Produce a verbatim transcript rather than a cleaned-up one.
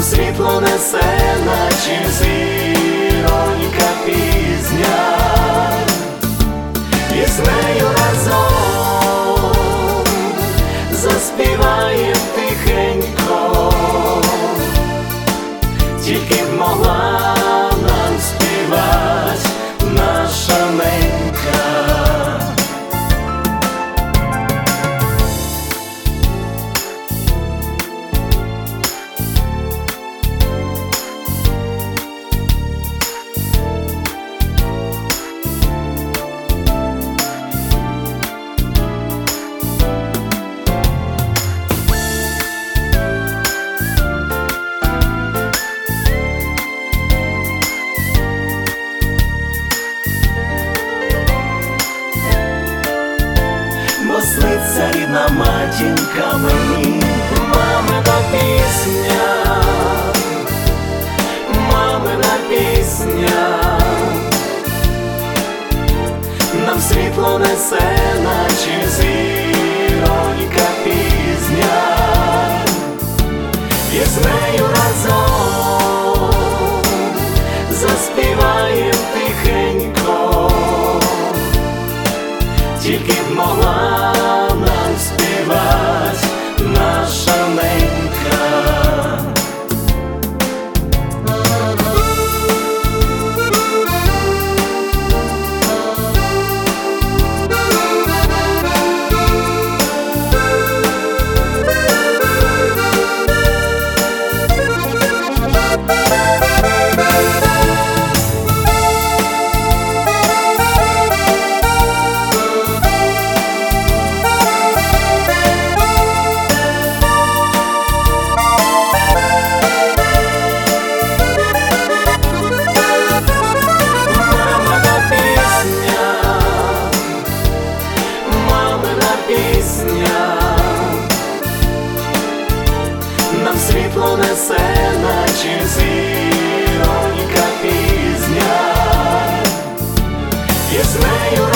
світло несе, наче зіронька пізня, і з нею разом заспіваєм тихенько, тільки б могла нам співать наша ненька. Сниться рідна матінка мені, мамина пісня, мамина пісня, нам світло несе, наче зіронька пізня, і з нею разом заспіваєм тихенько, тільки б могла нам співать наша ненька. Нам світло несе, наче зіронька пізня, і з нею